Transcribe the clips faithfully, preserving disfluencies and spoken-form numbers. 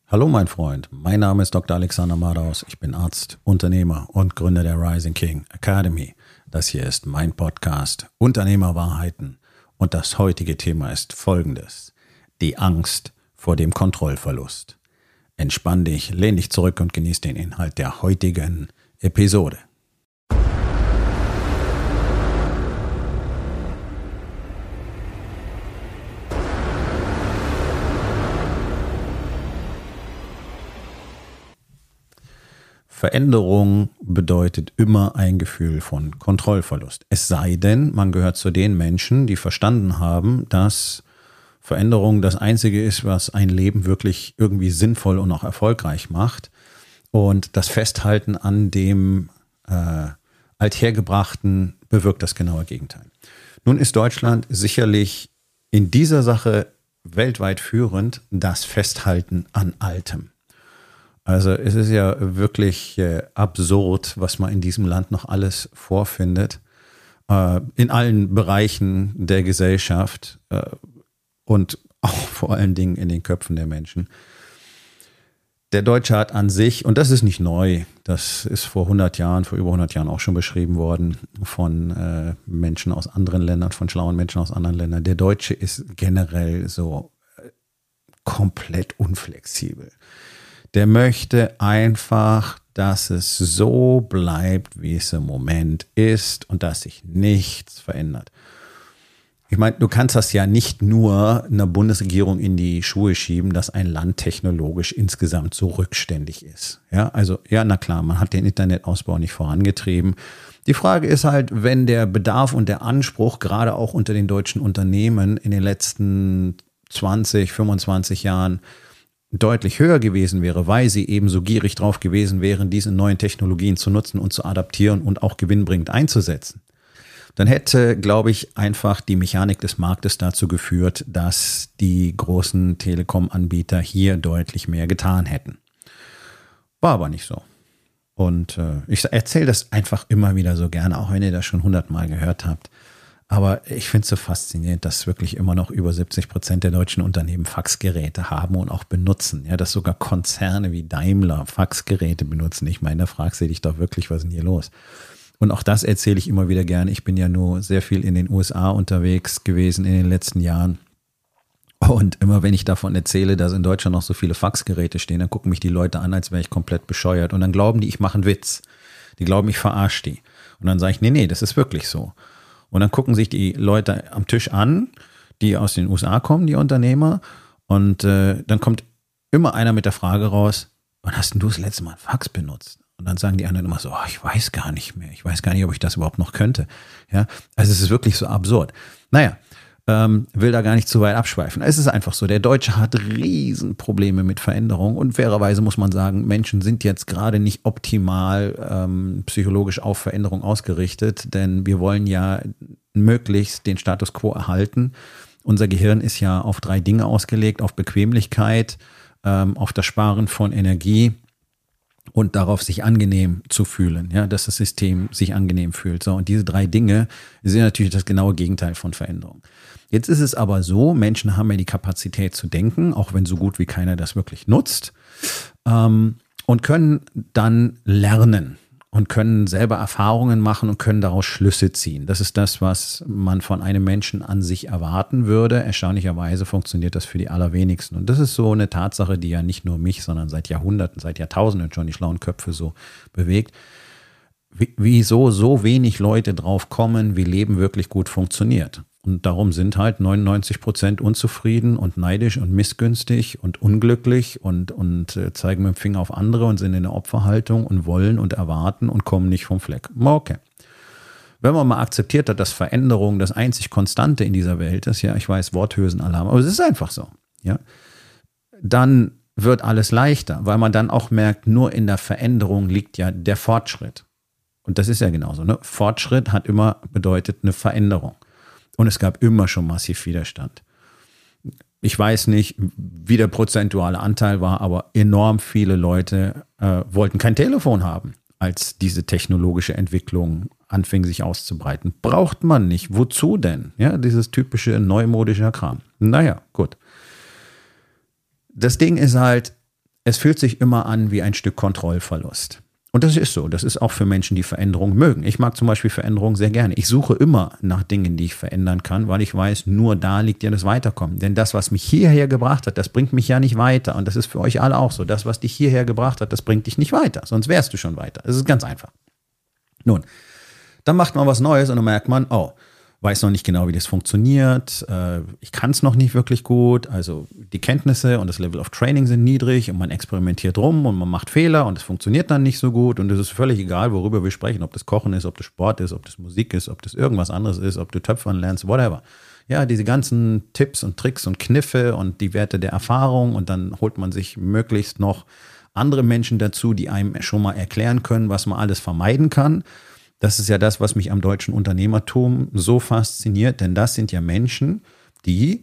Hallo mein Freund, mein Name ist Doktor Alexander Madaus, ich bin Arzt, Unternehmer und Gründer der Rising King Academy. Das hier ist mein Podcast Unternehmerwahrheiten und das heutige Thema ist folgendes: Die Angst vor dem Kontrollverlust. Entspann dich, lehn dich zurück und genieß den Inhalt der heutigen Episode. Veränderung bedeutet immer ein Gefühl von Kontrollverlust. Es sei denn, man gehört zu den Menschen, die verstanden haben, dass Veränderung das Einzige ist, was ein Leben wirklich irgendwie sinnvoll und auch erfolgreich macht. Und das Festhalten an dem äh, Althergebrachten bewirkt das genaue Gegenteil. Nun ist Deutschland sicherlich in dieser Sache weltweit führend, das Festhalten an Altem. Also es ist ja wirklich äh, absurd, was man in diesem Land noch alles vorfindet, äh, in allen Bereichen der Gesellschaft äh, und auch vor allen Dingen in den Köpfen der Menschen. Der Deutsche hat an sich, und das ist nicht neu, das ist vor hundert Jahren, vor über hundert Jahren auch schon beschrieben worden von äh, Menschen aus anderen Ländern, von schlauen Menschen aus anderen Ländern. Der Deutsche ist generell so äh, komplett unflexibel. Der möchte einfach, dass es so bleibt, wie es im Moment ist und dass sich nichts verändert. Ich meine, du kannst das ja nicht nur einer Bundesregierung in die Schuhe schieben, dass ein Land technologisch insgesamt so rückständig ist. Ja, also, ja, na klar, man hat den Internetausbau nicht vorangetrieben. Die Frage ist halt, wenn der Bedarf und der Anspruch gerade auch unter den deutschen Unternehmen in den letzten zwanzig, fünfundzwanzig Jahren deutlich höher gewesen wäre, weil sie eben so gierig drauf gewesen wären, diese neuen Technologien zu nutzen und zu adaptieren und auch gewinnbringend einzusetzen, dann hätte, glaube ich, einfach die Mechanik des Marktes dazu geführt, dass die großen Telekom-Anbieter hier deutlich mehr getan hätten. War aber nicht so. Und äh, ich erzähle das einfach immer wieder so gerne, auch wenn ihr das schon hundertmal gehört habt. Aber ich finde es so faszinierend, dass wirklich immer noch über siebzig Prozent der deutschen Unternehmen Faxgeräte haben und auch benutzen. Ja, dass sogar Konzerne wie Daimler Faxgeräte benutzen. Ich meine, da fragst du dich doch wirklich, was ist denn hier los? Und auch das erzähle ich immer wieder gerne. Ich bin ja nur sehr viel in den U S A unterwegs gewesen in den letzten Jahren. Und immer wenn ich davon erzähle, dass in Deutschland noch so viele Faxgeräte stehen, dann gucken mich die Leute an, als wäre ich komplett bescheuert. Und dann glauben die, ich mache einen Witz. Die glauben, ich verarsche die. Und dann sage ich, nee, nee, das ist wirklich so. Und dann gucken sich die Leute am Tisch an, die aus den U S A kommen, die Unternehmer. Und äh, dann kommt immer einer mit der Frage raus, wann hast denn du das letzte Mal ein Fax benutzt? Und dann sagen die anderen immer so, oh, ich weiß gar nicht mehr. Ich weiß gar nicht, ob ich das überhaupt noch könnte. Ja, also es ist wirklich so absurd. Naja, ähm, will da gar nicht zu weit abschweifen. Es ist einfach so, der Deutsche hat Riesenprobleme mit Veränderung und fairerweise muss man sagen, Menschen sind jetzt gerade nicht optimal ähm, psychologisch auf Veränderung ausgerichtet, denn wir wollen ja möglichst den Status quo erhalten. Unser Gehirn ist ja auf drei Dinge ausgelegt, auf Bequemlichkeit, ähm, auf das Sparen von Energie und darauf, sich angenehm zu fühlen, ja, dass das System sich angenehm fühlt. So, und diese drei Dinge sind natürlich das genaue Gegenteil von Veränderung. Jetzt ist es aber so, Menschen haben ja die Kapazität zu denken, auch wenn so gut wie keiner das wirklich nutzt, ähm, und können dann lernen und können selber Erfahrungen machen und können daraus Schlüsse ziehen. Das ist das, was man von einem Menschen an sich erwarten würde. Erstaunlicherweise funktioniert das für die allerwenigsten. Und das ist so eine Tatsache, die ja nicht nur mich, sondern seit Jahrhunderten, seit Jahrtausenden schon die schlauen Köpfe so bewegt. Wie, wieso so wenig Leute drauf kommen, wie Leben wirklich gut funktioniert. Und darum sind halt neunundneunzig Prozent unzufrieden und neidisch und missgünstig und unglücklich und, und äh, zeigen mit dem Finger auf andere und sind in der Opferhaltung und wollen und erwarten und kommen nicht vom Fleck. Okay. Wenn man mal akzeptiert hat, dass Veränderung das einzig Konstante in dieser Welt ist, ja, ich weiß, Worthülsenalarm, aber es ist einfach so, ja, dann wird alles leichter, weil man dann auch merkt, nur in der Veränderung liegt ja der Fortschritt. Und das ist ja genauso, ne? Fortschritt hat immer bedeutet eine Veränderung. Und es gab immer schon massiv Widerstand. Ich weiß nicht, wie der prozentuale Anteil war, aber enorm viele Leute äh, wollten kein Telefon haben, als diese technologische Entwicklung anfing sich auszubreiten. Braucht man nicht. Wozu denn? Ja, dieses typische neumodische Kram. Naja, gut. Das Ding ist halt, es fühlt sich immer an wie ein Stück Kontrollverlust. Und das ist so. Das ist auch für Menschen, die Veränderung mögen. Ich mag zum Beispiel Veränderung sehr gerne. Ich suche immer nach Dingen, die ich verändern kann, weil ich weiß, nur da liegt ja das Weiterkommen. Denn das, was mich hierher gebracht hat, das bringt mich ja nicht weiter. Und das ist für euch alle auch so. Das, was dich hierher gebracht hat, das bringt dich nicht weiter. Sonst wärst du schon weiter. Das ist ganz einfach. Nun, dann macht man was Neues und dann merkt man, oh, weiß noch nicht genau, wie das funktioniert. Ich kann es noch nicht wirklich gut. Also die Kenntnisse und das Level of Training sind niedrig und man experimentiert rum und man macht Fehler und es funktioniert dann nicht so gut. Und es ist völlig egal, worüber wir sprechen, ob das Kochen ist, ob das Sport ist, ob das Musik ist, ob das irgendwas anderes ist, ob du Töpfern lernst, whatever. Ja, diese ganzen Tipps und Tricks und Kniffe und die Werte der Erfahrung und dann holt man sich möglichst noch andere Menschen dazu, die einem schon mal erklären können, was man alles vermeiden kann. Das ist ja das, was mich am deutschen Unternehmertum so fasziniert, denn das sind ja Menschen, die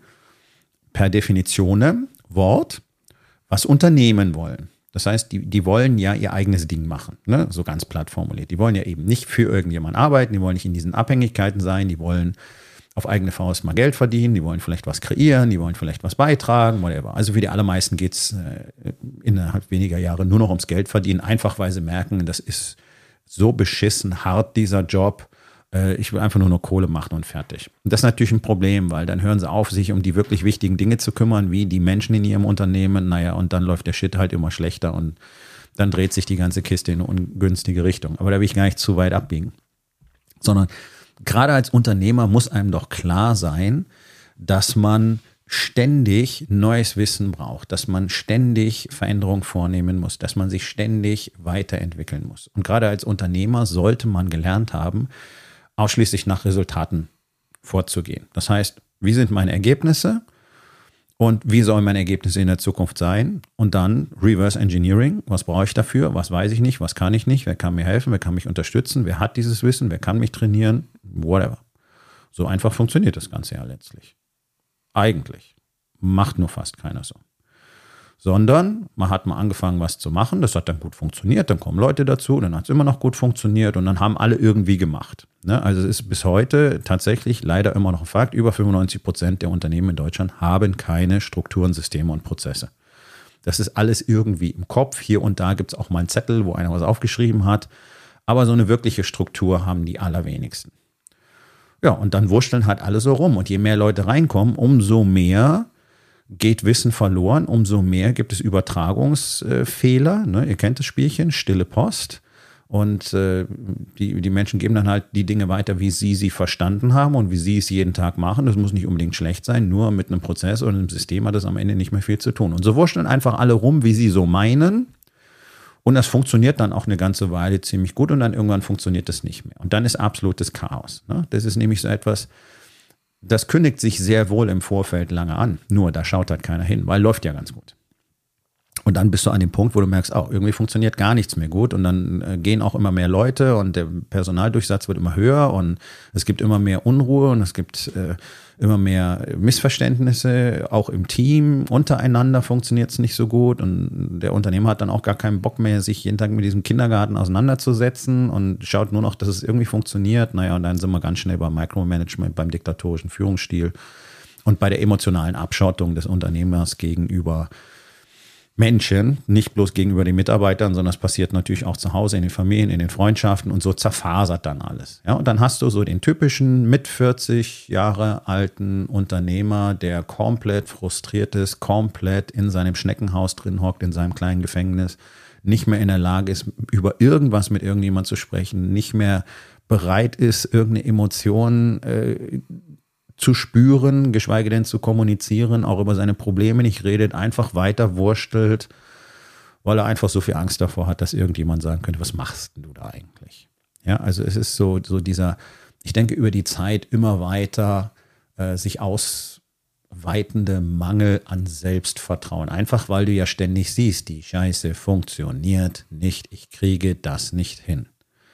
per Definition Wort was unternehmen wollen. Das heißt, die, die wollen ja ihr eigenes Ding machen, ne? So ganz platt formuliert. Die wollen ja eben nicht für irgendjemanden arbeiten, die wollen nicht in diesen Abhängigkeiten sein, die wollen auf eigene Faust mal Geld verdienen, die wollen vielleicht was kreieren, die wollen vielleicht was beitragen, whatever. Also für die allermeisten geht es äh, innerhalb weniger Jahre nur noch ums Geld verdienen, einfach weil sie merken, das ist so beschissen hart, dieser Job. Ich will einfach nur noch Kohle machen und fertig. Und das ist natürlich ein Problem, weil dann hören sie auf, sich um die wirklich wichtigen Dinge zu kümmern, wie die Menschen in ihrem Unternehmen. Naja, und dann läuft der Shit halt immer schlechter und dann dreht sich die ganze Kiste in eine ungünstige Richtung. Aber da will ich gar nicht zu weit abbiegen. Sondern gerade als Unternehmer muss einem doch klar sein, dass man ständig neues Wissen braucht, dass man ständig Veränderungen vornehmen muss, dass man sich ständig weiterentwickeln muss. Und gerade als Unternehmer sollte man gelernt haben, ausschließlich nach Resultaten vorzugehen. Das heißt, wie sind meine Ergebnisse und wie sollen meine Ergebnisse in der Zukunft sein? Und dann Reverse Engineering, was brauche ich dafür, was weiß ich nicht, was kann ich nicht, wer kann mir helfen, wer kann mich unterstützen, wer hat dieses Wissen, wer kann mich trainieren, whatever. So einfach funktioniert das Ganze ja letztlich. Eigentlich. Macht nur fast keiner so. Sondern man hat mal angefangen, was zu machen, das hat dann gut funktioniert, dann kommen Leute dazu, dann hat es immer noch gut funktioniert und dann haben alle irgendwie gemacht. Ne? Also es ist bis heute tatsächlich leider immer noch ein Fakt, über fünfundneunzig Prozent der Unternehmen in Deutschland haben keine Strukturen, Systeme und Prozesse. Das ist alles irgendwie im Kopf, hier und da gibt es auch mal einen Zettel, wo einer was aufgeschrieben hat, aber so eine wirkliche Struktur haben die allerwenigsten. Ja, und dann wurschteln halt alle so rum. Und je mehr Leute reinkommen, umso mehr geht Wissen verloren, umso mehr gibt es Übertragungsfehler. Ne? Ihr kennt das Spielchen, stille Post. Und äh, die, die Menschen geben dann halt die Dinge weiter, wie sie sie verstanden haben und wie sie es jeden Tag machen. Das muss nicht unbedingt schlecht sein, nur mit einem Prozess oder einem System hat das am Ende nicht mehr viel zu tun. Und so wurschteln einfach alle rum, wie sie so meinen. Und das funktioniert dann auch eine ganze Weile ziemlich gut und dann irgendwann funktioniert das nicht mehr. Und dann ist absolutes Chaos. Ne? Das ist nämlich so etwas, das kündigt sich sehr wohl im Vorfeld lange an. Nur da schaut halt keiner hin, weil läuft ja ganz gut. Und dann bist du an dem Punkt, wo du merkst, auch irgendwie funktioniert gar nichts mehr gut. Und dann äh, gehen auch immer mehr Leute und der Personaldurchsatz wird immer höher und es gibt immer mehr Unruhe und es gibt äh, immer mehr Missverständnisse. Auch im Team untereinander funktioniert es nicht so gut. Und der Unternehmer hat dann auch gar keinen Bock mehr, sich jeden Tag mit diesem Kindergarten auseinanderzusetzen und schaut nur noch, dass es irgendwie funktioniert. Naja, und dann sind wir ganz schnell beim Micromanagement, beim diktatorischen Führungsstil und bei der emotionalen Abschottung des Unternehmers gegenüber Menschen, nicht bloß gegenüber den Mitarbeitern, sondern es passiert natürlich auch zu Hause, in den Familien, in den Freundschaften und so zerfasert dann alles. Ja, und dann hast du so den typischen mit vierzig Jahre alten Unternehmer, der komplett frustriert ist, komplett in seinem Schneckenhaus drin hockt, in seinem kleinen Gefängnis, nicht mehr in der Lage ist, über irgendwas mit irgendjemand zu sprechen, nicht mehr bereit ist, irgendeine Emotion äh, zu spüren, geschweige denn zu kommunizieren, auch über seine Probleme nicht redet, einfach weiter wurstelt, weil er einfach so viel Angst davor hat, dass irgendjemand sagen könnte, was machst denn du da eigentlich? Ja, also es ist so, so dieser, ich denke, über die Zeit immer weiter äh, sich ausweitende Mangel an Selbstvertrauen. Einfach, weil du ja ständig siehst, die Scheiße funktioniert nicht, ich kriege das nicht hin.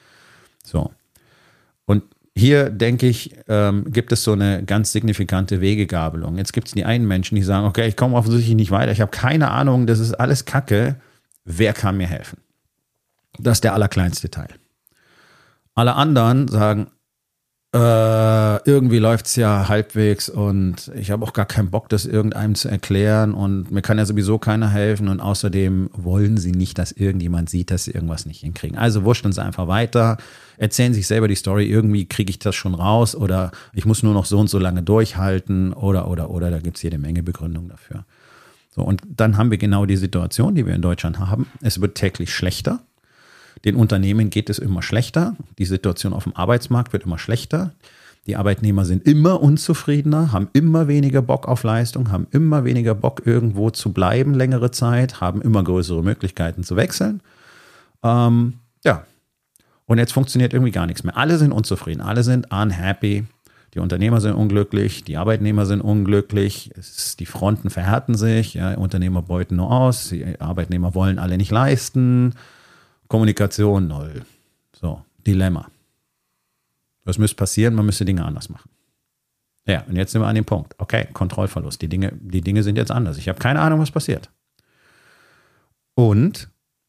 So. Und hier, denke ich, ähm, gibt es so eine ganz signifikante Wegegabelung. Jetzt gibt es die einen Menschen, die sagen, okay, ich komme offensichtlich nicht weiter, ich habe keine Ahnung, das ist alles Kacke, wer kann mir helfen? Das ist der allerkleinste Teil. Alle anderen sagen, äh, irgendwie läuft es ja halbwegs und ich habe auch gar keinen Bock, das irgendeinem zu erklären und mir kann ja sowieso keiner helfen und außerdem wollen sie nicht, dass irgendjemand sieht, dass sie irgendwas nicht hinkriegen. Also wurschteln sie einfach weiter, erzählen sich selber die Story, irgendwie kriege ich das schon raus oder ich muss nur noch so und so lange durchhalten oder, oder, oder, da gibt es jede Menge Begründung dafür. So, und dann haben wir genau die Situation, die wir in Deutschland haben. Es wird täglich schlechter. Den Unternehmen geht es immer schlechter. Die Situation auf dem Arbeitsmarkt wird immer schlechter. Die Arbeitnehmer sind immer unzufriedener, haben immer weniger Bock auf Leistung, haben immer weniger Bock, irgendwo zu bleiben längere Zeit, haben immer größere Möglichkeiten zu wechseln. Ähm, ja, und jetzt funktioniert irgendwie gar nichts mehr. Alle sind unzufrieden, alle sind unhappy. Die Unternehmer sind unglücklich, die Arbeitnehmer sind unglücklich, es, die Fronten verhärten sich, ja, Unternehmer beuten nur aus, die Arbeitnehmer wollen alle nicht leisten. Kommunikation null. So, Dilemma. Was müsste passieren? Man müsste Dinge anders machen. Ja, und jetzt sind wir an dem Punkt. Okay, Kontrollverlust. Die Dinge, die Dinge sind jetzt anders. Ich habe keine Ahnung, was passiert. Und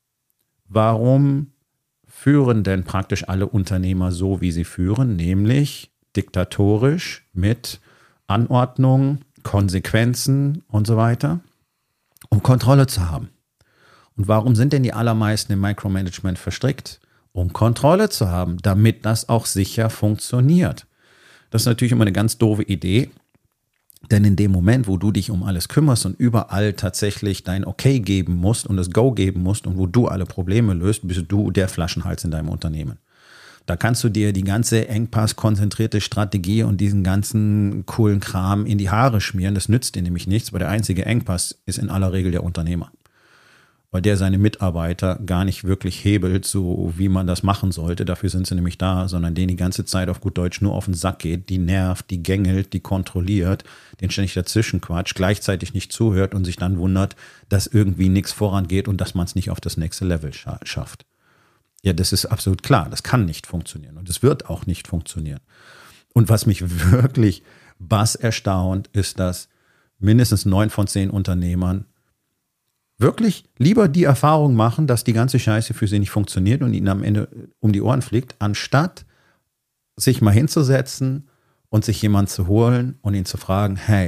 warum führen denn praktisch alle Unternehmer so, wie sie führen? Nämlich diktatorisch mit Anordnung, Konsequenzen und so weiter, um Kontrolle zu haben. Und warum sind denn die allermeisten im Micromanagement verstrickt? Um Kontrolle zu haben, damit das auch sicher funktioniert. Das ist natürlich immer eine ganz doofe Idee, denn in dem Moment, wo du dich um alles kümmerst und überall tatsächlich dein Okay geben musst und das Go geben musst und wo du alle Probleme löst, bist du der Flaschenhals in deinem Unternehmen. Da kannst du dir die ganze engpasskonzentrierte Strategie und diesen ganzen coolen Kram in die Haare schmieren. Das nützt dir nämlich nichts, weil der einzige Engpass ist in aller Regel der Unternehmer. Weil der seine Mitarbeiter gar nicht wirklich hebelt, so wie man das machen sollte. Dafür sind sie nämlich da, sondern denen die ganze Zeit auf gut Deutsch nur auf den Sack geht, die nervt, die gängelt, die kontrolliert, den ständig dazwischen quatscht, gleichzeitig nicht zuhört und sich dann wundert, dass irgendwie nichts vorangeht und dass man es nicht auf das nächste Level scha- schafft. Ja, das ist absolut klar. Das kann nicht funktionieren und es wird auch nicht funktionieren. Und was mich wirklich bass erstaunt, ist, dass mindestens neun von zehn Unternehmern wirklich lieber die Erfahrung machen, dass die ganze Scheiße für sie nicht funktioniert und ihnen am Ende um die Ohren fliegt, anstatt sich mal hinzusetzen und sich jemanden zu holen und ihn zu fragen, hey,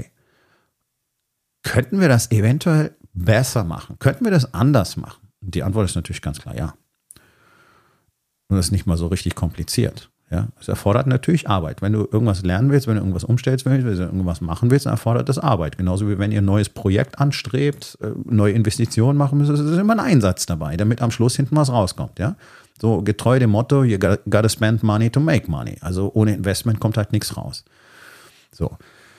könnten wir das eventuell besser machen? Könnten wir das anders machen? Und die Antwort ist natürlich ganz klar, ja. Und das ist nicht mal so richtig kompliziert. Ja, es erfordert natürlich Arbeit. Wenn du irgendwas lernen willst, wenn du irgendwas umstellst willst, wenn du irgendwas machen willst, dann erfordert das Arbeit. Genauso wie wenn ihr ein neues Projekt anstrebt, neue Investitionen machen müsst, ist immer ein Einsatz dabei, damit am Schluss hinten was rauskommt. Ja, so getreu dem Motto, you gotta spend money to make money. Also ohne Investment kommt halt nichts raus. So,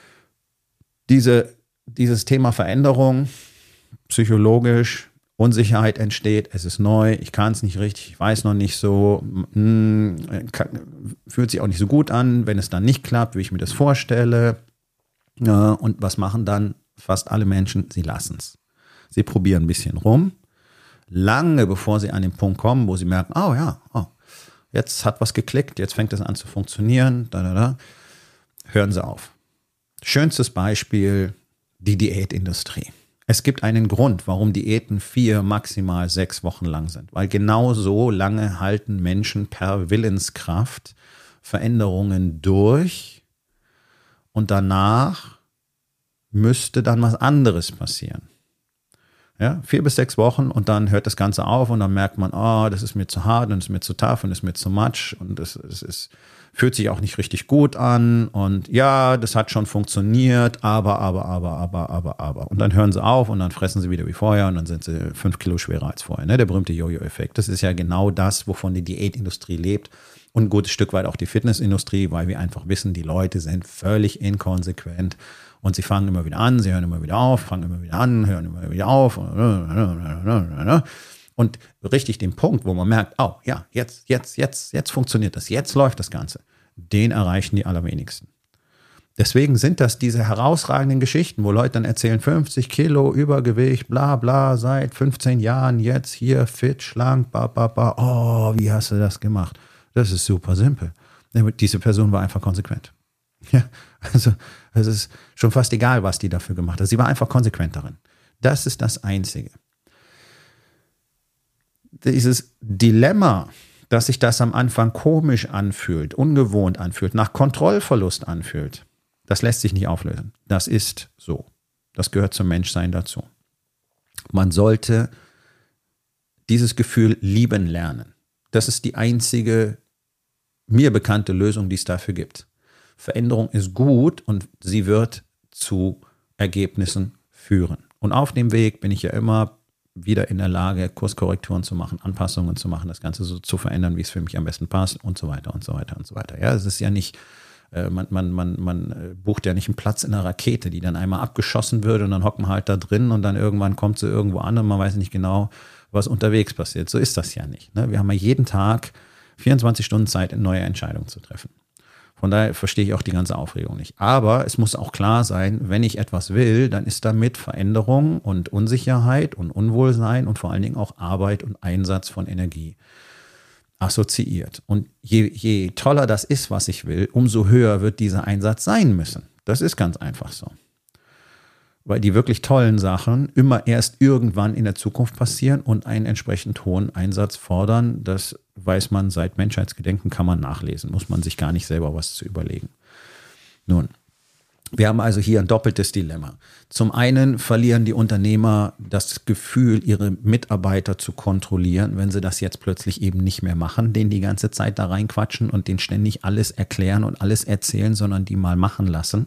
diese, dieses Thema Veränderung, psychologisch, Unsicherheit entsteht, es ist neu, ich kann es nicht richtig, ich weiß noch nicht so, mh, kann, fühlt sich auch nicht so gut an, wenn es dann nicht klappt, wie ich mir das vorstelle. Ja, und was machen dann fast alle Menschen? Sie lassen es. Sie probieren ein bisschen rum, lange bevor sie an den Punkt kommen, wo sie merken, oh ja, oh, jetzt hat was geklickt, jetzt fängt es an zu funktionieren, da, da, da. Hören sie auf. Schönstes Beispiel, die Diätindustrie. Es gibt einen Grund, warum Diäten vier, maximal sechs Wochen lang sind. Weil genau so lange halten Menschen per Willenskraft Veränderungen durch und danach müsste dann was anderes passieren. Ja, vier bis sechs Wochen und dann hört das Ganze auf und dann merkt man, oh, das ist mir zu hart und das ist mir zu tough und das ist mir zu much und das, das ist, fühlt sich auch nicht richtig gut an und ja, das hat schon funktioniert, aber, aber, aber, aber, aber, aber. Und dann hören sie auf und dann fressen sie wieder wie vorher und dann sind sie fünf Kilo schwerer als vorher. Ne? Der berühmte Jojo-Effekt. Das ist ja genau das, wovon die Diätindustrie lebt und ein gutes Stück weit auch die Fitnessindustrie, weil wir einfach wissen, die Leute sind völlig inkonsequent. Und sie fangen immer wieder an, sie hören immer wieder auf, fangen immer wieder an, hören immer wieder auf. Und richtig den Punkt, wo man merkt, oh ja, jetzt, jetzt, jetzt, jetzt funktioniert das, jetzt läuft das Ganze, den erreichen die allerwenigsten. Deswegen sind das diese herausragenden Geschichten, wo Leute dann erzählen, fünfzig Kilo Übergewicht, bla bla, seit fünfzehn Jahren, jetzt hier fit, schlank, ba, ba, ba. Oh, wie hast du das gemacht? Das ist super simpel. Diese Person war einfach konsequent. Ja, also es ist schon fast egal, was die dafür gemacht hat. Sie war einfach konsequent darin. Das ist das Einzige. Dieses Dilemma dass sich das am Anfang komisch anfühlt, ungewohnt anfühlt, nach Kontrollverlust anfühlt, das lässt sich nicht auflösen. Das ist so. Das gehört zum Menschsein dazu. Man sollte dieses Gefühl lieben lernen. Das ist die einzige mir bekannte Lösung, die es dafür gibt. Veränderung ist gut und sie wird zu Ergebnissen führen. Und auf dem Weg bin ich ja immer wieder in der Lage, Kurskorrekturen zu machen, Anpassungen zu machen, das Ganze so zu verändern, wie es für mich am besten passt und so weiter und so weiter und so weiter. Ja, es ist ja nicht, äh, man, man, man, man bucht ja nicht einen Platz in einer Rakete, die dann einmal abgeschossen wird und dann hocken wir halt da drin und dann irgendwann kommt sie irgendwo an und man weiß nicht genau, was unterwegs passiert. So ist das ja nicht. Ne? Wir haben ja jeden Tag vierundzwanzig Stunden Zeit, neue Entscheidungen zu treffen. Von daher verstehe ich auch die ganze Aufregung nicht. Aber es muss auch klar sein, wenn ich etwas will, dann ist damit Veränderung und Unsicherheit und Unwohlsein und vor allen Dingen auch Arbeit und Einsatz von Energie assoziiert. Und je, je toller das ist, was ich will, umso höher wird dieser Einsatz sein müssen. Das ist ganz einfach so. Weil die wirklich tollen Sachen immer erst irgendwann in der Zukunft passieren und einen entsprechend hohen Einsatz fordern. Das weiß man seit Menschheitsgedenken, kann man nachlesen. Muss man sich gar nicht selber was zu überlegen. Nun, wir haben also hier ein doppeltes Dilemma. Zum einen verlieren die Unternehmer das Gefühl, ihre Mitarbeiter zu kontrollieren, wenn sie das jetzt plötzlich eben nicht mehr machen, denen die ganze Zeit da reinquatschen und denen ständig alles erklären und alles erzählen, sondern die mal machen lassen.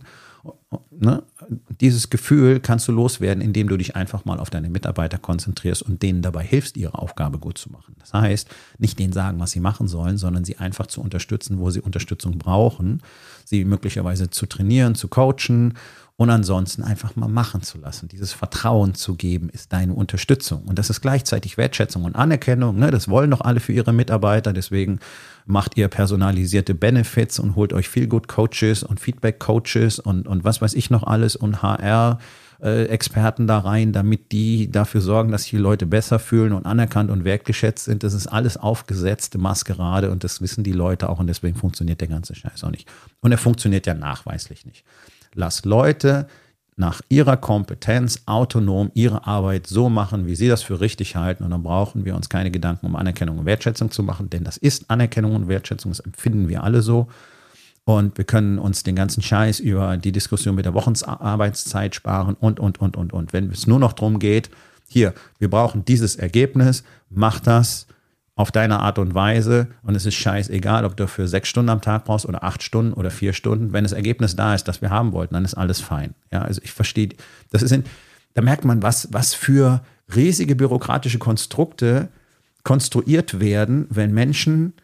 Ne? Dieses Gefühl kannst du loswerden, indem du dich einfach mal auf deine Mitarbeiter konzentrierst und denen dabei hilfst, ihre Aufgabe gut zu machen. Das heißt, nicht denen sagen, was sie machen sollen, sondern sie einfach zu unterstützen, wo sie Unterstützung brauchen, sie möglicherweise zu trainieren, zu coachen und ansonsten einfach mal machen zu lassen. Dieses Vertrauen zu geben, ist deine Unterstützung. Und das ist gleichzeitig Wertschätzung und Anerkennung. Ne? Das wollen doch alle für ihre Mitarbeiter. Deswegen macht ihr personalisierte Benefits und holt euch Feel-Good-Coaches und Feedback-Coaches und, und was weiß ich noch alles und H R-Experten da rein, damit die dafür sorgen, dass sich die Leute besser fühlen und anerkannt und wertgeschätzt sind. Das ist alles aufgesetzte Maskerade und das wissen die Leute auch und deswegen funktioniert der ganze Scheiß auch nicht. Und er funktioniert ja nachweislich nicht. Lass Leute nach ihrer Kompetenz autonom ihre Arbeit so machen, wie sie das für richtig halten. Und dann brauchen wir uns keine Gedanken um Anerkennung und Wertschätzung zu machen, denn das ist Anerkennung und Wertschätzung, das empfinden wir alle so. Und wir können uns den ganzen Scheiß über die Diskussion mit der Wochenarbeitszeit sparen und, und, und, und, und. Wenn es nur noch darum geht, hier, wir brauchen dieses Ergebnis, mach das auf deine Art und Weise und es ist scheißegal, ob du für sechs Stunden am Tag brauchst oder acht Stunden oder vier Stunden. Wenn das Ergebnis da ist, das wir haben wollten, dann ist alles fein. Ja, also ich verstehe, das ist, in, da merkt man, was, was für riesige bürokratische Konstrukte konstruiert werden, wenn Menschen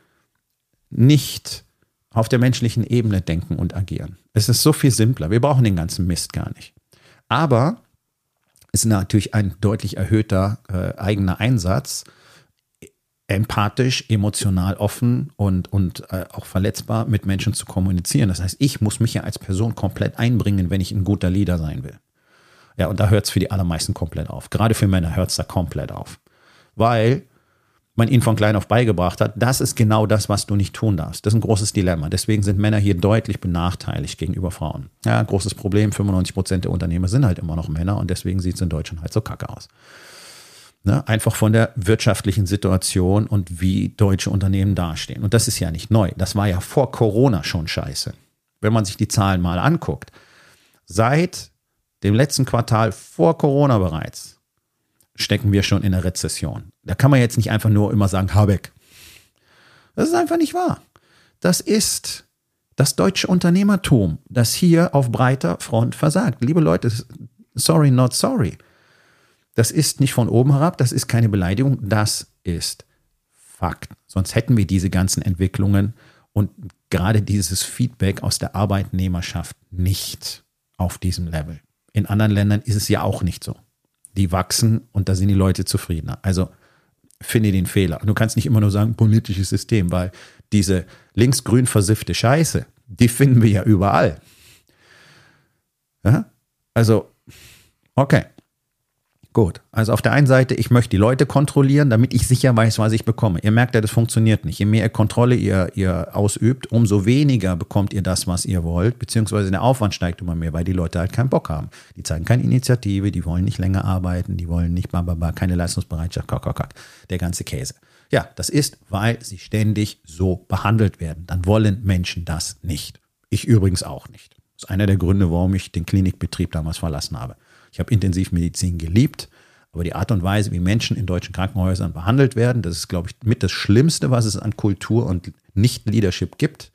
nicht auf der menschlichen Ebene denken und agieren. Es ist so viel simpler. Wir brauchen den ganzen Mist gar nicht. Aber es ist natürlich ein deutlich erhöhter äh, eigener Einsatz, empathisch, emotional offen und, und äh, auch verletzbar mit Menschen zu kommunizieren. Das heißt, ich muss mich ja als Person komplett einbringen, wenn ich ein guter Leader sein will. Ja, und da hört es für die allermeisten komplett auf. Gerade für Männer hört es da komplett auf. Weil man ihnen von klein auf beigebracht hat, das ist genau das, was du nicht tun darfst. Das ist ein großes Dilemma. Deswegen sind Männer hier deutlich benachteiligt gegenüber Frauen. Ja, großes Problem, fünfundneunzig Prozent der Unternehmer sind halt immer noch Männer und deswegen sieht es in Deutschland halt so kacke aus. Ne, einfach von der wirtschaftlichen Situation und wie deutsche Unternehmen dastehen. Und das ist ja nicht neu. Das war ja vor Corona schon scheiße. Wenn man sich die Zahlen mal anguckt, seit dem letzten Quartal vor Corona bereits stecken wir schon in der Rezession. Da kann man jetzt nicht einfach nur immer sagen, Habeck. Das ist einfach nicht wahr. Das ist das deutsche Unternehmertum, das hier auf breiter Front versagt. Liebe Leute, sorry, not sorry. Das ist nicht von oben herab, das ist keine Beleidigung, das ist Fakt. Sonst hätten wir diese ganzen Entwicklungen und gerade dieses Feedback aus der Arbeitnehmerschaft nicht auf diesem Level. In anderen Ländern ist es ja auch nicht so. Die wachsen und da sind die Leute zufriedener. Also finde den Fehler. Du kannst nicht immer nur sagen, politisches System, weil diese linksgrün versiffte Scheiße, die finden wir ja überall. Ja? Also, okay. Gut, also auf der einen Seite, ich möchte die Leute kontrollieren, damit ich sicher weiß, was ich bekomme. Ihr merkt ja, das funktioniert nicht. Je mehr Kontrolle ihr, ihr ausübt, umso weniger bekommt ihr das, was ihr wollt, beziehungsweise der Aufwand steigt immer mehr, weil die Leute halt keinen Bock haben. Die zeigen keine Initiative, die wollen nicht länger arbeiten, die wollen nicht bababa, keine Leistungsbereitschaft, kack, kack, kack, der ganze Käse. Ja, das ist, weil sie ständig so behandelt werden. Dann wollen Menschen das nicht. Ich übrigens auch nicht. Das ist einer der Gründe, warum ich den Klinikbetrieb damals verlassen habe. Ich habe Intensivmedizin geliebt, aber die Art und Weise, wie Menschen in deutschen Krankenhäusern behandelt werden, das ist, glaube ich, mit das Schlimmste, was es an Kultur und Nicht-Leadership gibt.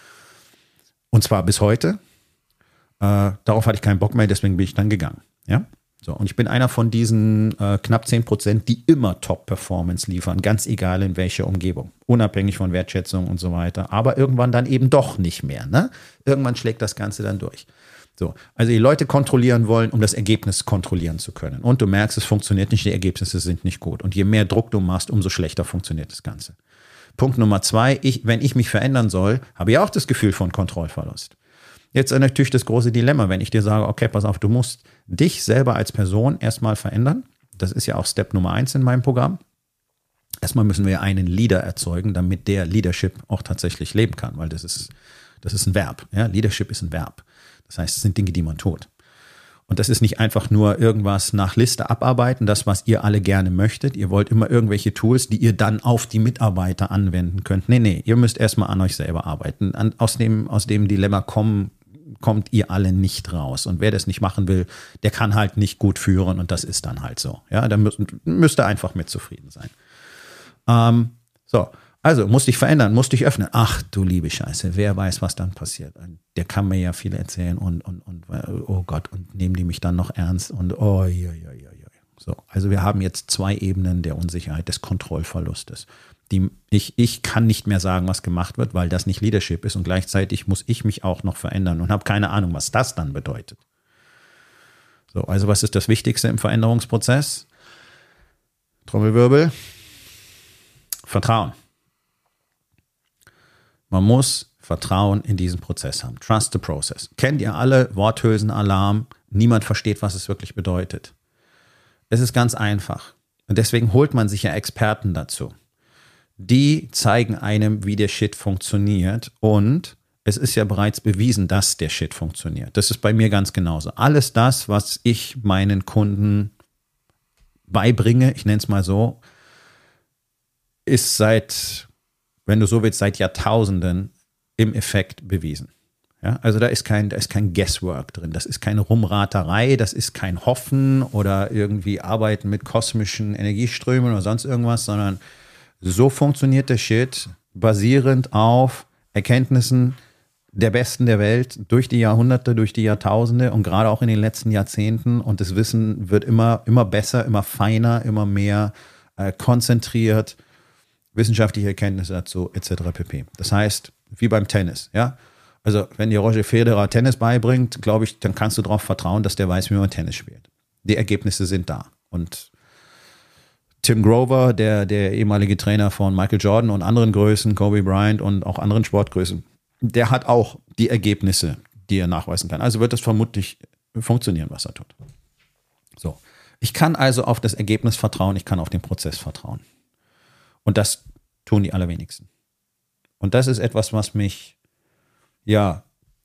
Und zwar bis heute. Äh, darauf hatte ich keinen Bock mehr, deswegen bin ich dann gegangen. Ja? So, und ich bin einer von diesen äh, knapp zehn Prozent, die immer Top-Performance liefern, ganz egal in welcher Umgebung, unabhängig von Wertschätzung und so weiter, aber irgendwann dann eben doch nicht mehr. Ne? Irgendwann schlägt das Ganze dann durch. So, also die Leute kontrollieren wollen, um das Ergebnis kontrollieren zu können. Und du merkst, es funktioniert nicht, die Ergebnisse sind nicht gut. Und je mehr Druck du machst, umso schlechter funktioniert das Ganze. Punkt Nummer zwei, ich, wenn ich mich verändern soll, habe ich auch das Gefühl von Kontrollverlust. Jetzt natürlich das große Dilemma, wenn ich dir sage, okay, pass auf, du musst dich selber als Person erstmal verändern. Das ist ja auch Step Nummer eins in meinem Programm. Erstmal müssen wir einen Leader erzeugen, damit der Leadership auch tatsächlich leben kann, weil das ist, das ist ein Verb. Ja? Leadership ist ein Verb. Das heißt, es sind Dinge, die man tut. Und das ist nicht einfach nur irgendwas nach Liste abarbeiten, das, was ihr alle gerne möchtet. Ihr wollt immer irgendwelche Tools, die ihr dann auf die Mitarbeiter anwenden könnt. Nee, nee, ihr müsst erstmal an euch selber arbeiten. An, aus dem, aus dem Dilemma kommen, kommt ihr alle nicht raus. Und wer das nicht machen will, der kann halt nicht gut führen und das ist dann halt so. Ja, da müsst, müsst ihr einfach mit zufrieden sein. Ähm, so. Also, musst dich verändern, musst dich öffnen. Ach, du liebe Scheiße, wer weiß, was dann passiert. Der kann mir ja viel erzählen und, und, und oh Gott, und nehmen die mich dann noch ernst und oh, ja, ja, ja, ja. So, also wir haben jetzt zwei Ebenen der Unsicherheit, des Kontrollverlustes. Die, ich, ich kann nicht mehr sagen, was gemacht wird, weil das nicht Leadership ist und gleichzeitig muss ich mich auch noch verändern und habe keine Ahnung, was das dann bedeutet. So, also was ist das Wichtigste im Veränderungsprozess? Trommelwirbel. Vertrauen. Man muss Vertrauen in diesen Prozess haben. Trust the process. Kennt ihr alle Worthülsenalarm? Niemand versteht, was es wirklich bedeutet. Es ist ganz einfach. Und deswegen holt man sich ja Experten dazu. Die zeigen einem, wie der Shit funktioniert. Und es ist ja bereits bewiesen, dass der Shit funktioniert. Das ist bei mir ganz genauso. Alles das, was ich meinen Kunden beibringe, ich nenne es mal so, ist seit, wenn du so willst, seit Jahrtausenden im Effekt bewiesen. Ja, also da ist kein, da ist kein Guesswork drin, das ist keine Rumraterei, das ist kein Hoffen oder irgendwie Arbeiten mit kosmischen Energieströmen oder sonst irgendwas, sondern so funktioniert der Shit, basierend auf Erkenntnissen der Besten der Welt durch die Jahrhunderte, durch die Jahrtausende und gerade auch in den letzten Jahrzehnten. Und das Wissen wird immer, immer besser, immer feiner, immer mehr äh, konzentriert, wissenschaftliche Erkenntnisse dazu, et cetera pp. Das heißt, wie beim Tennis, ja. Also wenn dir Roger Federer Tennis beibringt, glaube ich, dann kannst du darauf vertrauen, dass der weiß, wie man Tennis spielt. Die Ergebnisse sind da. Und Tim Grover, der, der ehemalige Trainer von Michael Jordan und anderen Größen, Kobe Bryant und auch anderen Sportgrößen, der hat auch die Ergebnisse, die er nachweisen kann. Also wird es vermutlich funktionieren, was er tut. So. Ich kann also auf das Ergebnis vertrauen, ich kann auf den Prozess vertrauen. Und das tun die allerwenigsten. Und das ist etwas, was mich Ja,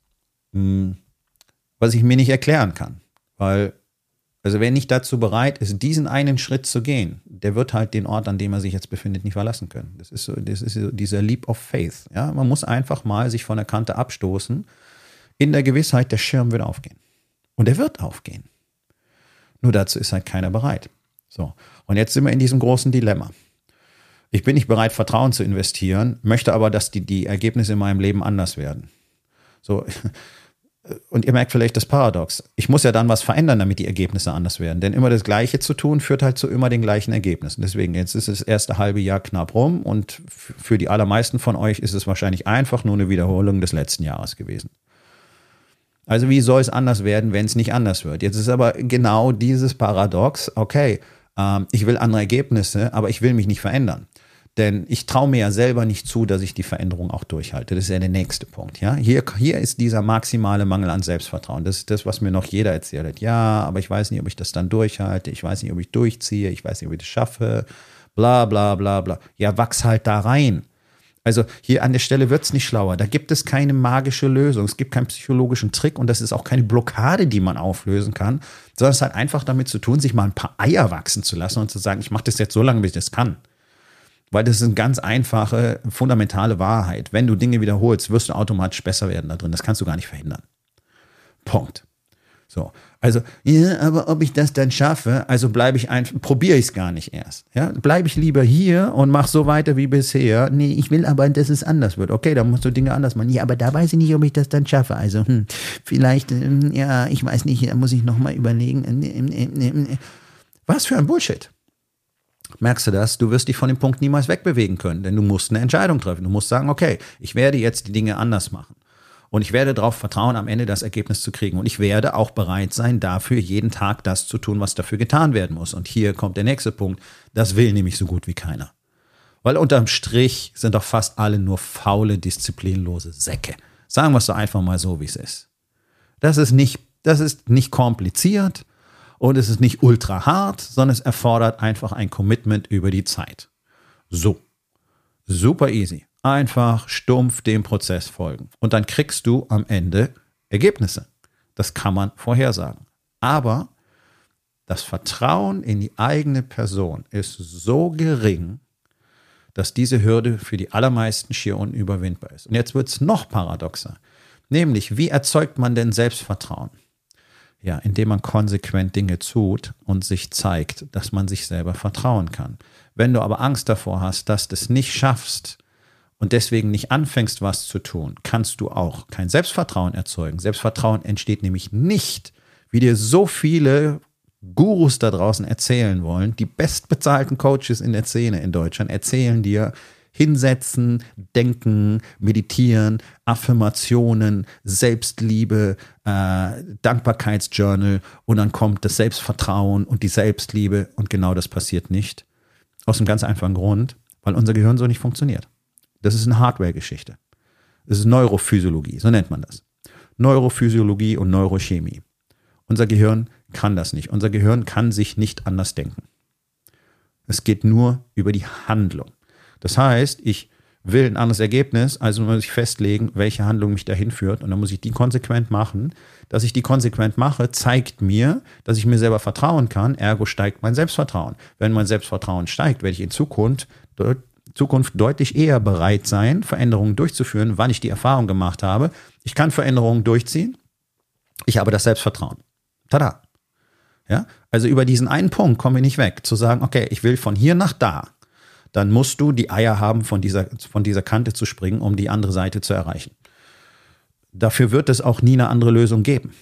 was ich mir nicht erklären kann. Weil, also wer nicht dazu bereit ist, diesen einen Schritt zu gehen, der wird halt den Ort, an dem er sich jetzt befindet, nicht verlassen können. Das ist so, das ist so dieser Leap of Faith. Ja, man muss einfach mal sich von der Kante abstoßen, in der Gewissheit, der Schirm wird aufgehen. Und er wird aufgehen. Nur dazu ist halt keiner bereit. So. Und jetzt sind wir in diesem großen Dilemma. Ich bin nicht bereit, Vertrauen zu investieren, möchte aber, dass die, die Ergebnisse in meinem Leben anders werden. So, und ihr merkt vielleicht das Paradox. Ich muss ja dann was verändern, damit die Ergebnisse anders werden. Denn immer das Gleiche zu tun, führt halt zu immer den gleichen Ergebnissen. Deswegen, jetzt ist das erste halbe Jahr knapp rum und für die allermeisten von euch ist es wahrscheinlich einfach nur eine Wiederholung des letzten Jahres gewesen. Also wie soll es anders werden, wenn es nicht anders wird? Jetzt ist aber genau dieses Paradox, okay, ähm, ich will andere Ergebnisse, aber ich will mich nicht verändern. Denn ich traue mir ja selber nicht zu, dass ich die Veränderung auch durchhalte. Das ist ja der nächste Punkt. Ja? Hier, hier ist dieser maximale Mangel an Selbstvertrauen. Das ist das, was mir noch jeder erzählt hat. Ja, aber ich weiß nicht, ob ich das dann durchhalte. Ich weiß nicht, ob ich durchziehe. Ich weiß nicht, ob ich das schaffe. Bla, bla, bla, bla. Ja, wachs halt da rein. Also hier an der Stelle wird es nicht schlauer. Da gibt es keine magische Lösung. Es gibt keinen psychologischen Trick und das ist auch keine Blockade, die man auflösen kann, sondern es hat einfach damit zu tun, sich mal ein paar Eier wachsen zu lassen und zu sagen, ich mache das jetzt so lange, bis ich das kann. Weil das ist eine ganz einfache, fundamentale Wahrheit. Wenn du Dinge wiederholst, wirst du automatisch besser werden da drin. Das kannst du gar nicht verhindern. Punkt. So, also, ja, aber ob ich das dann schaffe, also bleibe ich einfach, probiere ich es gar nicht erst. Ja, bleibe ich lieber hier und mache so weiter wie bisher. Nee, ich will aber, dass es anders wird. Okay, dann musst du Dinge anders machen. Ja, aber da weiß ich nicht, ob ich das dann schaffe. Also, hm, vielleicht, ähm, ja, ich weiß nicht, da muss ich nochmal überlegen. Was für ein Bullshit. Merkst du das? Du wirst dich von dem Punkt niemals wegbewegen können, denn du musst eine Entscheidung treffen. Du musst sagen, okay, ich werde jetzt die Dinge anders machen. Und ich werde darauf vertrauen, am Ende das Ergebnis zu kriegen. Und ich werde auch bereit sein, dafür jeden Tag das zu tun, was dafür getan werden muss. Und hier kommt der nächste Punkt. Das will nämlich so gut wie keiner. Weil unterm Strich sind doch fast alle nur faule, disziplinlose Säcke. Sagen wir es doch einfach mal so, wie es ist. Das ist nicht, das ist nicht kompliziert und es ist nicht ultra hart, sondern es erfordert einfach ein Commitment über die Zeit. So. Super easy. Einfach stumpf dem Prozess folgen. Und dann kriegst du am Ende Ergebnisse. Das kann man vorhersagen. Aber das Vertrauen in die eigene Person ist so gering, dass diese Hürde für die allermeisten schier unüberwindbar ist. Und jetzt wird es noch paradoxer. Nämlich, wie erzeugt man denn Selbstvertrauen? Ja, indem man konsequent Dinge tut und sich zeigt, dass man sich selber vertrauen kann. Wenn du aber Angst davor hast, dass du es nicht schaffst, und deswegen nicht anfängst, was zu tun, kannst du auch kein Selbstvertrauen erzeugen. Selbstvertrauen entsteht nämlich nicht, wie dir so viele Gurus da draußen erzählen wollen. Die bestbezahlten Coaches in der Szene in Deutschland erzählen dir, hinsetzen, denken, meditieren, Affirmationen, Selbstliebe, äh, Dankbarkeitsjournal und dann kommt das Selbstvertrauen und die Selbstliebe und genau das passiert nicht. Aus einem ganz einfachen Grund, weil unser Gehirn so nicht funktioniert. Das ist eine Hardware-Geschichte. Das ist Neurophysiologie, so nennt man das. Neurophysiologie und Neurochemie. Unser Gehirn kann das nicht. Unser Gehirn kann sich nicht anders denken. Es geht nur über die Handlung. Das heißt, ich will ein anderes Ergebnis, also muss ich festlegen, welche Handlung mich dahin führt und dann muss ich die konsequent machen. Dass ich die konsequent mache, zeigt mir, dass ich mir selber vertrauen kann, ergo steigt mein Selbstvertrauen. Wenn mein Selbstvertrauen steigt, werde ich in Zukunft Zukunft deutlich eher bereit sein, Veränderungen durchzuführen, wann ich die Erfahrung gemacht habe. Ich kann Veränderungen durchziehen, ich habe das Selbstvertrauen. Tada! Ja? Also über diesen einen Punkt kommen wir nicht weg, zu sagen, okay, ich will von hier nach da. Dann musst du die Eier haben, von dieser, von dieser Kante zu springen, um die andere Seite zu erreichen. Dafür wird es auch nie eine andere Lösung geben.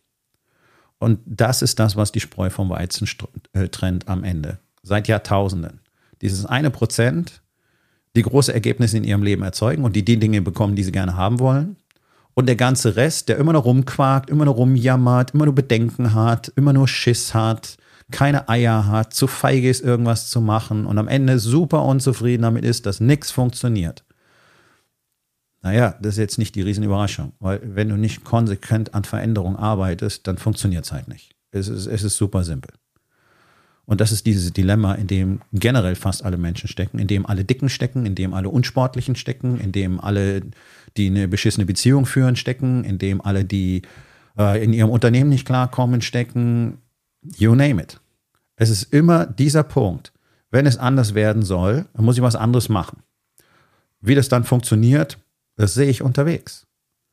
Und das ist das, was die Spreu vom Weizen trennt am Ende. Seit Jahrtausenden. Dieses eine Prozent, die große Ergebnisse in ihrem Leben erzeugen und die die Dinge bekommen, die sie gerne haben wollen. Und der ganze Rest, der immer nur rumquakt, immer nur rumjammert, immer nur Bedenken hat, immer nur Schiss hat, keine Eier hat, zu feige ist, irgendwas zu machen und am Ende super unzufrieden damit ist, dass nichts funktioniert. Naja, das ist jetzt nicht die Riesenüberraschung, weil wenn du nicht konsequent an Veränderung arbeitest, dann funktioniert es halt nicht. Es ist, es ist super simpel. Und das ist dieses Dilemma, in dem generell fast alle Menschen stecken, in dem alle Dicken stecken, in dem alle Unsportlichen stecken, in dem alle, die eine beschissene Beziehung führen, stecken, in dem alle, die äh, in ihrem Unternehmen nicht klarkommen, stecken. You name it. Es ist immer dieser Punkt. Wenn es anders werden soll, dann muss ich was anderes machen. Wie das dann funktioniert, das sehe ich unterwegs.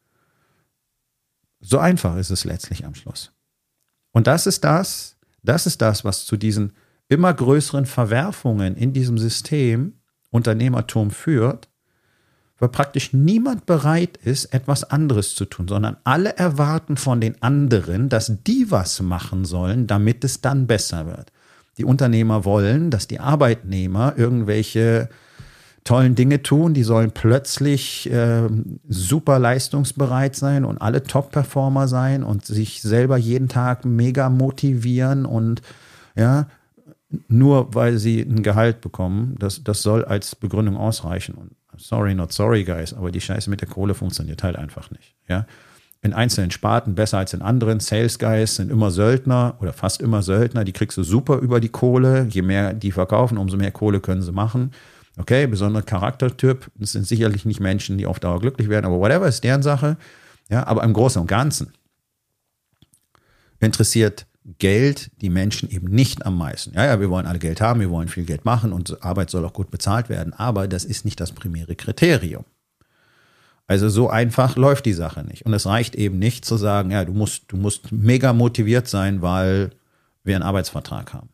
So einfach ist es letztlich am Schluss. Und das ist das, Das ist das, was zu diesen immer größeren Verwerfungen in diesem System Unternehmertum führt, weil praktisch niemand bereit ist, etwas anderes zu tun, sondern alle erwarten von den anderen, dass die was machen sollen, damit es dann besser wird. Die Unternehmer wollen, dass die Arbeitnehmer irgendwelche tollen Dinge tun, die sollen plötzlich äh, super leistungsbereit sein und alle Top-Performer sein und sich selber jeden Tag mega motivieren und ja, nur weil sie ein Gehalt bekommen, das, das soll als Begründung ausreichen. Und sorry, not sorry, guys, aber die Scheiße mit der Kohle funktioniert halt einfach nicht. Ja? In einzelnen Sparten besser als in anderen. Sales Guys sind immer Söldner oder fast immer Söldner, die kriegst du super über die Kohle. Je mehr die verkaufen, umso mehr Kohle können sie machen. Okay, besonderer Charaktertyp, das sind sicherlich nicht Menschen, die auf Dauer glücklich werden, aber whatever, ist deren Sache. Ja, aber im Großen und Ganzen interessiert Geld die Menschen eben nicht am meisten. Ja, ja, wir wollen alle Geld haben, wir wollen viel Geld machen und Arbeit soll auch gut bezahlt werden, aber das ist nicht das primäre Kriterium. Also so einfach läuft die Sache nicht. Und es reicht eben nicht zu sagen, ja, du musst, du musst mega motiviert sein, weil wir einen Arbeitsvertrag haben.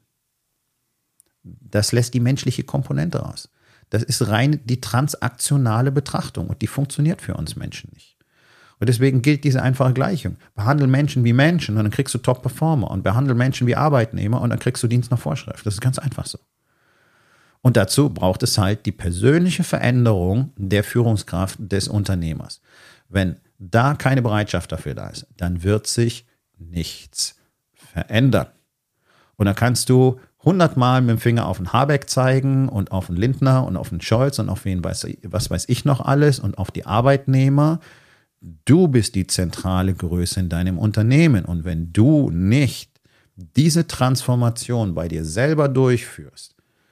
Das lässt die menschliche Komponente raus. Das ist rein die transaktionale Betrachtung und die funktioniert für uns Menschen nicht. Und deswegen gilt diese einfache Gleichung. Behandle Menschen wie Menschen und dann kriegst du Top-Performer und behandle Menschen wie Arbeitnehmer und dann kriegst du Dienst nach Vorschrift. Das ist ganz einfach so. Und dazu braucht es halt die persönliche Veränderung der Führungskraft des Unternehmers. Wenn da keine Bereitschaft dafür da ist, dann wird sich nichts verändern. Und dann kannst du hundertmal mit dem Finger auf den Habeck zeigen und auf den Lindner und auf den Scholz und auf wen weiß, was weiß ich noch alles und auf die Arbeitnehmer. Du bist die zentrale Größe in deinem Unternehmen. Und wenn du nicht diese Transformation bei dir selber durchführst,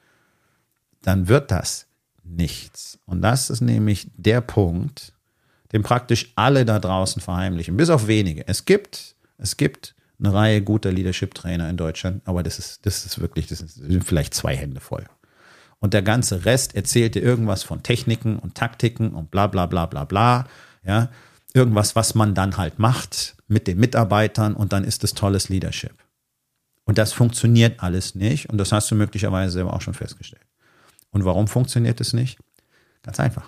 dann wird das nichts. Und das ist nämlich der Punkt, den praktisch alle da draußen verheimlichen, bis auf wenige. Es gibt, es gibt eine Reihe guter Leadership-Trainer in Deutschland, aber das ist, das ist wirklich, das sind vielleicht zwei Hände voll. Und der ganze Rest erzählt dir irgendwas von Techniken und Taktiken und bla bla bla bla bla. Ja, irgendwas, was man dann halt macht mit den Mitarbeitern und dann ist es tolles Leadership. Und das funktioniert alles nicht und das hast du möglicherweise selber auch schon festgestellt. Und warum funktioniert es nicht? Ganz einfach.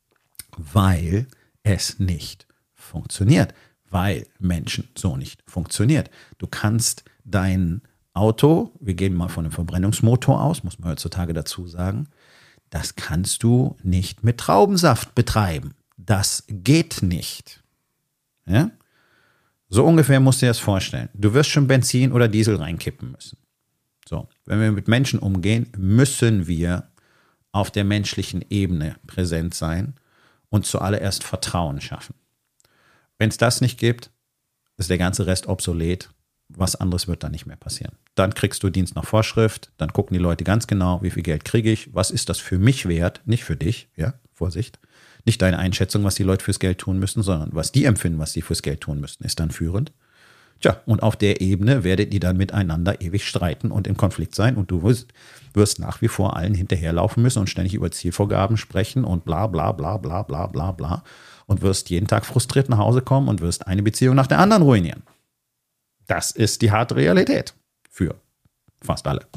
Weil es nicht funktioniert. Weil Menschen so nicht funktioniert. Du kannst dein Auto, wir gehen mal von einem Verbrennungsmotor aus, muss man heutzutage dazu sagen, das kannst du nicht mit Traubensaft betreiben. Das geht nicht. Ja? So ungefähr musst du dir das vorstellen. Du wirst schon Benzin oder Diesel reinkippen müssen. So, wenn wir mit Menschen umgehen, müssen wir auf der menschlichen Ebene präsent sein und zuallererst Vertrauen schaffen. Wenn es das nicht gibt, ist der ganze Rest obsolet. Was anderes wird dann nicht mehr passieren. Dann kriegst du Dienst nach Vorschrift, dann gucken die Leute ganz genau, wie viel Geld kriege ich, was ist das für mich wert, nicht für dich, ja, Vorsicht. Nicht deine Einschätzung, was die Leute fürs Geld tun müssen, sondern was die empfinden, was sie fürs Geld tun müssen, ist dann führend. Tja, und auf der Ebene werdet ihr dann miteinander ewig streiten und im Konflikt sein und du wirst, wirst nach wie vor allen hinterherlaufen müssen und ständig über Zielvorgaben sprechen und bla bla bla bla bla bla bla und wirst jeden Tag frustriert nach Hause kommen und wirst eine Beziehung nach der anderen ruinieren. Das ist die harte Realität für fast alle.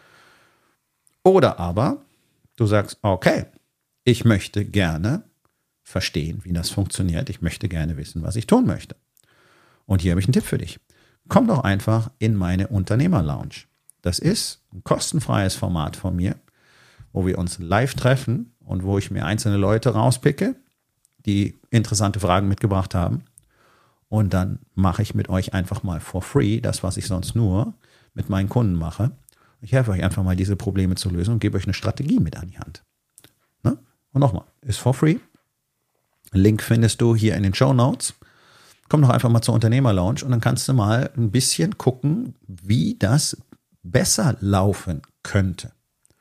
Oder aber du sagst, okay, ich möchte gerne verstehen, wie das funktioniert. Ich möchte gerne wissen, was ich tun möchte. Und hier habe ich einen Tipp für dich. Komm doch einfach in meine Unternehmer-Lounge. Das ist ein kostenfreies Format von mir, wo wir uns live treffen und wo ich mir einzelne Leute rauspicke, die interessante Fragen mitgebracht haben. Und dann mache ich mit euch einfach mal for free das, was ich sonst nur mit meinen Kunden mache. Ich helfe euch einfach mal, diese Probleme zu lösen und gebe euch eine Strategie mit an die Hand. Ne? Und nochmal, ist for free. Link findest du hier in den Shownotes. Komm doch einfach mal zur Unternehmer-Lounge und dann kannst du mal ein bisschen gucken, wie das besser laufen könnte.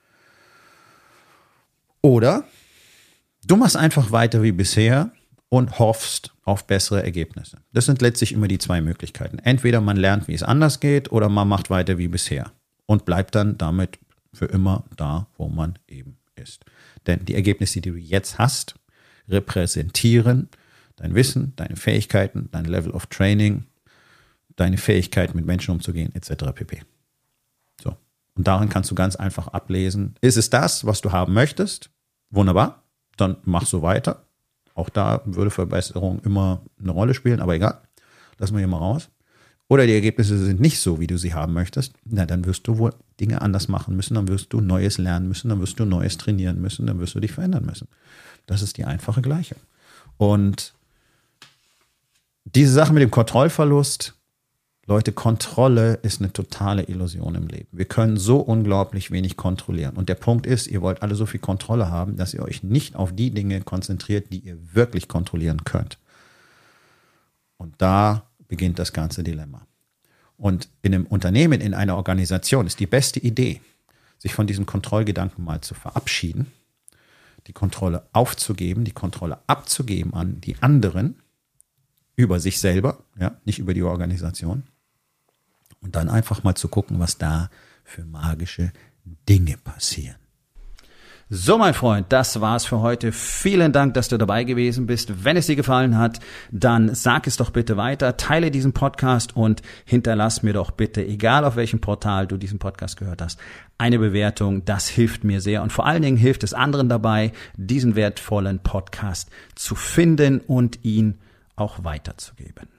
Oder du machst einfach weiter wie bisher und hoffst auf bessere Ergebnisse. Das sind letztlich immer die zwei Möglichkeiten. Entweder man lernt, wie es anders geht, oder man macht weiter wie bisher und bleibt dann damit für immer da, wo man eben ist. Denn die Ergebnisse, die du jetzt hast, repräsentieren dein Wissen, deine Fähigkeiten, dein Level of Training, deine Fähigkeit, mit Menschen umzugehen, et cetera pp. So. Und daran kannst du ganz einfach ablesen, ist es das, was du haben möchtest? Wunderbar, dann mach so weiter. Auch da würde Verbesserung immer eine Rolle spielen, aber egal, lassen wir hier mal raus. Oder die Ergebnisse sind nicht so, wie du sie haben möchtest, na, dann wirst du wohl Dinge anders machen müssen, dann wirst du Neues lernen müssen, dann wirst du Neues trainieren müssen, dann wirst du dich verändern müssen. Das ist die einfache Gleichung. Und diese Sache mit dem Kontrollverlust, Leute, Kontrolle ist eine totale Illusion im Leben. Wir können so unglaublich wenig kontrollieren. Und der Punkt ist, ihr wollt alle so viel Kontrolle haben, dass ihr euch nicht auf die Dinge konzentriert, die ihr wirklich kontrollieren könnt. Und da beginnt das ganze Dilemma. Und in einem Unternehmen, in einer Organisation ist die beste Idee, sich von diesem Kontrollgedanken mal zu verabschieden, die Kontrolle aufzugeben, die Kontrolle abzugeben an die anderen, über sich selber, ja, nicht über die Organisation, Und dann einfach mal zu gucken, was da für magische Dinge passieren. So, mein Freund, das war's für heute. Vielen Dank, dass du dabei gewesen bist. Wenn es dir gefallen hat, dann sag es doch bitte weiter, teile diesen Podcast und hinterlass mir doch bitte, egal auf welchem Portal du diesen Podcast gehört hast, eine Bewertung. Das hilft mir sehr und vor allen Dingen hilft es anderen dabei, diesen wertvollen Podcast zu finden und ihn auch weiterzugeben.